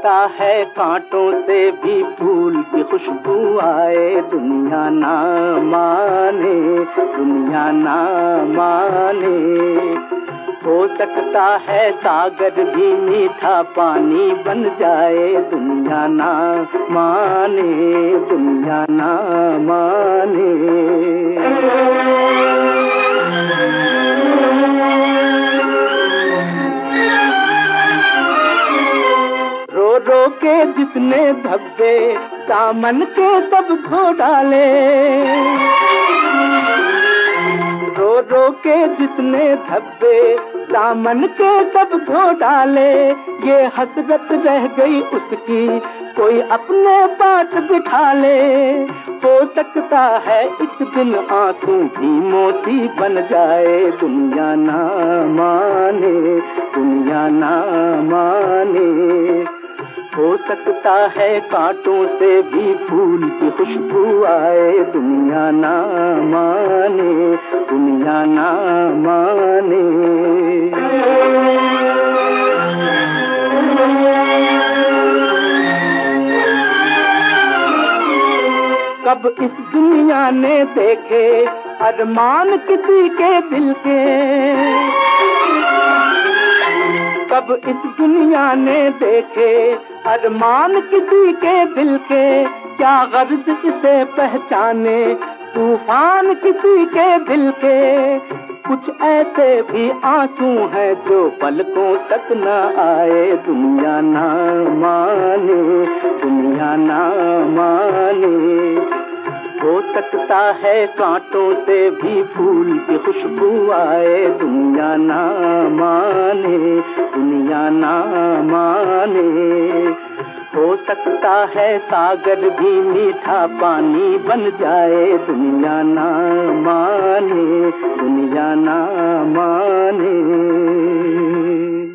सकता है कांटों से भी फूल की खुशबू आए, दुनिया ना माने, दुनिया ना माने। हो सकता है सागर भी मीठा पानी बन जाए, दुनिया ना माने, दुनिया ना माने। रो रो के जिसने धब्बे दामन के सब धो डाले, रो रो के जिसने धब्बे दामन के सब धो डाले, ये हसरत रह गई उसकी कोई अपने पास बिठा ले। हो सकता है एक दिन आंसू भी मोती बन जाए, दुनिया ना माने, दुनिया ना माने। हो सकता है कांटों से भी फूल की खुशबू आए, दुनिया ना माने, दुनिया ना माने। कब इस दुनिया ने देखे अरमान किसी के दिल के, कब इस दुनिया ने देखे अरमान किसी के दिल के, क्या गर्ज इसे पहचाने तूफान किसी के दिल के। कुछ ऐसे भी आंसू हैं जो पलकों तक न आए, दुनिया ना माने, दुनिया ना माने। हो सकता है कांटों से भी फूल की खुशबू आए, दुनिया ना माने, दुनिया ना माने। हो सकता है सागर भी मीठा पानी बन जाए, दुनिया ना माने, दुनिया ना माने।